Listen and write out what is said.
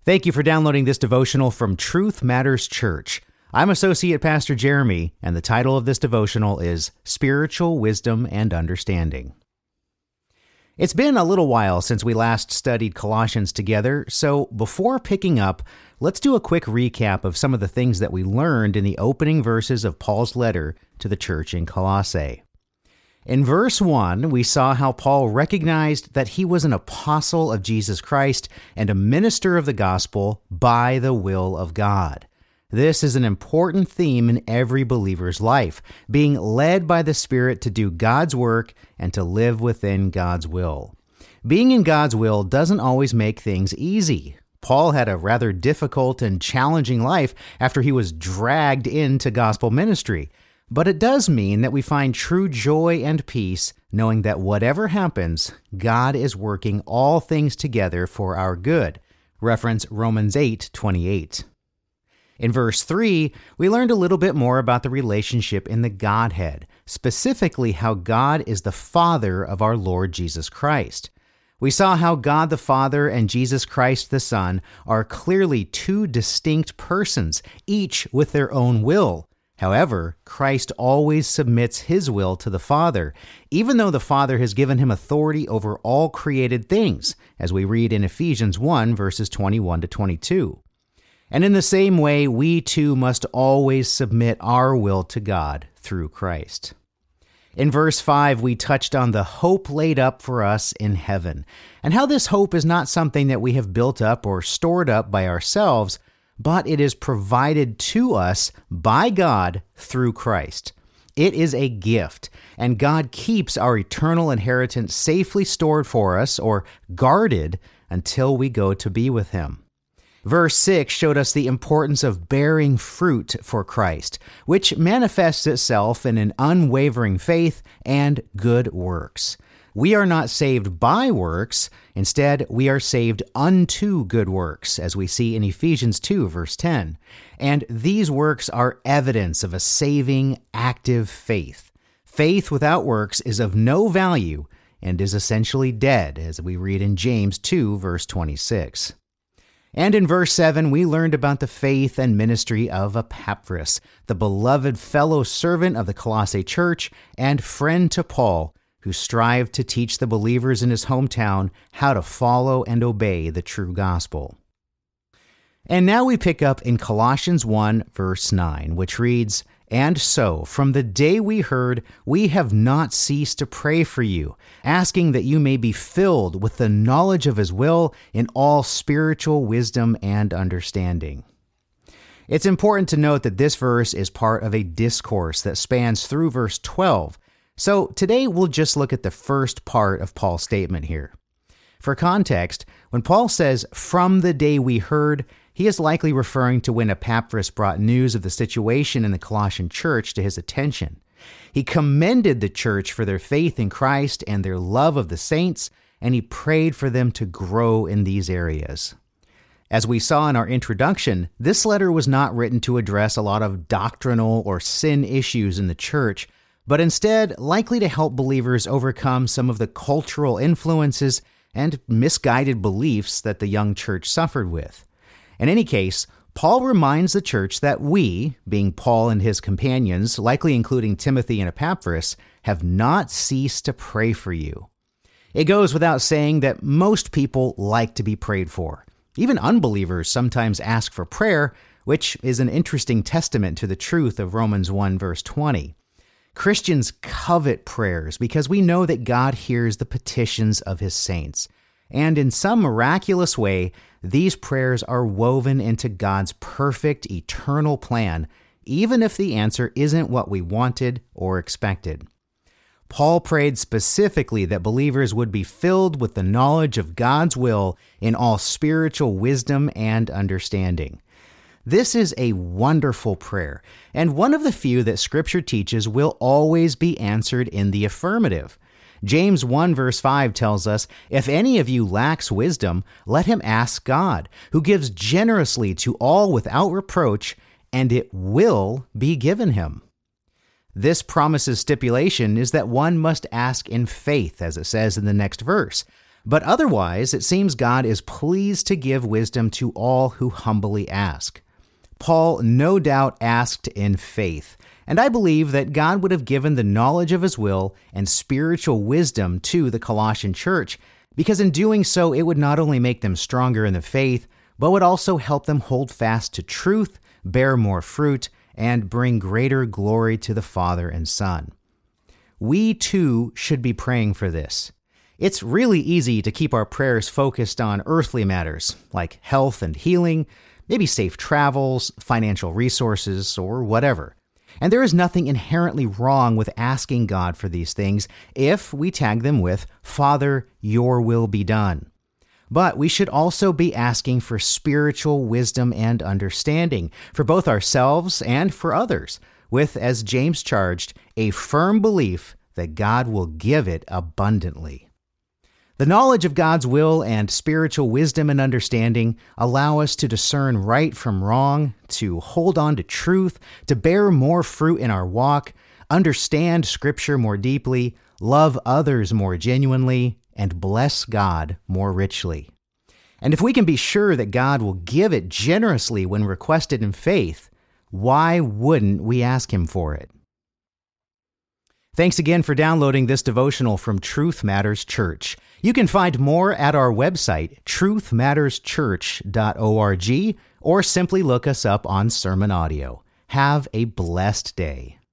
Thank you for downloading this devotional from Truth Matters Church. I'm Associate Pastor Jeremy, and the title of this devotional is Spiritual Wisdom and Understanding. It's been a little while since we last studied Colossians together, so before picking up, let's do a quick recap of some of the things that we learned in the opening verses of Paul's letter to the church in Colossae. In verse 1, we saw how Paul recognized that he was an apostle of Jesus Christ and a minister of the gospel by the will of God. This is an important theme in every believer's life, being led by the Spirit to do God's work and to live within God's will. Being in God's will doesn't always make things easy. Paul had a rather difficult and challenging life after he was dragged into gospel ministry. But it does mean that we find true joy and peace knowing that whatever happens, God is working all things together for our good. Reference Romans 8:28. In verse 3, we learned a little bit more about the relationship in the Godhead, specifically how God is the Father of our Lord Jesus Christ. We saw how God the Father and Jesus Christ the Son are clearly two distinct persons, each with their own will. However, Christ always submits his will to the Father, even though the Father has given him authority over all created things, as we read in Ephesians 1, verses 21 to 22. And in the same way, we too must always submit our will to God through Christ. In verse 5, we touched on the hope laid up for us in heaven, and how this hope is not something that we have built up or stored up by ourselves, but it is provided to us by God through Christ. It is a gift, and God keeps our eternal inheritance safely stored for us or guarded until we go to be with Him. Verse 6 showed us the importance of bearing fruit for Christ, which manifests itself in an unwavering faith and good works. We are not saved by works. Instead, we are saved unto good works, as we see in Ephesians 2, verse 10. And these works are evidence of a saving, active faith. Faith without works is of no value and is essentially dead, as we read in James 2, verse 26. And in verse 7, we learned about the faith and ministry of Epaphras, the beloved fellow servant of the Colossae church and friend to Paul, who strived to teach the believers in his hometown how to follow and obey the true gospel. And now we pick up in Colossians 1, verse 9, which reads, "And so, from the day we heard, we have not ceased to pray for you, asking that you may be filled with the knowledge of his will in all spiritual wisdom and understanding." It's important to note that this verse is part of a discourse that spans through verse 12, so today we'll just look at the first part of Paul's statement here. For context, when Paul says, "from the day we heard," he is likely referring to when Epaphras brought news of the situation in the Colossian church to his attention. He commended the church for their faith in Christ and their love of the saints, and he prayed for them to grow in these areas. As we saw in our introduction, this letter was not written to address a lot of doctrinal or sin issues in the church, but instead likely to help believers overcome some of the cultural influences and misguided beliefs that the young church suffered with. In any case, Paul reminds the church that we, being Paul and his companions, likely including Timothy and Epaphras, have not ceased to pray for you. It goes without saying that most people like to be prayed for. Even unbelievers sometimes ask for prayer, which is an interesting testament to the truth of Romans 1, verse 20. Christians covet prayers because we know that God hears the petitions of his saints. And in some miraculous way, these prayers are woven into God's perfect, eternal plan, even if the answer isn't what we wanted or expected. Paul prayed specifically that believers would be filled with the knowledge of God's will in all spiritual wisdom and understanding. This is a wonderful prayer, and one of the few that Scripture teaches will always be answered in the affirmative. James 1 verse 5 tells us, "If any of you lacks wisdom, let him ask God, who gives generously to all without reproach, and it will be given him." This promise's stipulation is that one must ask in faith, as it says in the next verse. But otherwise, it seems God is pleased to give wisdom to all who humbly ask. Paul no doubt asked in faith, and I believe that God would have given the knowledge of his will and spiritual wisdom to the Colossian church, because in doing so, it would not only make them stronger in the faith, but would also help them hold fast to truth, bear more fruit, and bring greater glory to the Father and Son. We too should be praying for this. It's really easy to keep our prayers focused on earthly matters, like health and healing, maybe safe travels, financial resources, or whatever. And there is nothing inherently wrong with asking God for these things if we tag them with, "Father, your will be done." But we should also be asking for spiritual wisdom and understanding for both ourselves and for others, with, as James charged, a firm belief that God will give it abundantly. The knowledge of God's will and spiritual wisdom and understanding allow us to discern right from wrong, to hold on to truth, to bear more fruit in our walk, understand Scripture more deeply, love others more genuinely, and bless God more richly. And if we can be sure that God will give it generously when requested in faith, why wouldn't we ask Him for it? Thanks again for downloading this devotional from Truth Matters Church. You can find more at our website, truthmatterschurch.org, or simply look us up on Sermon Audio. Have a blessed day.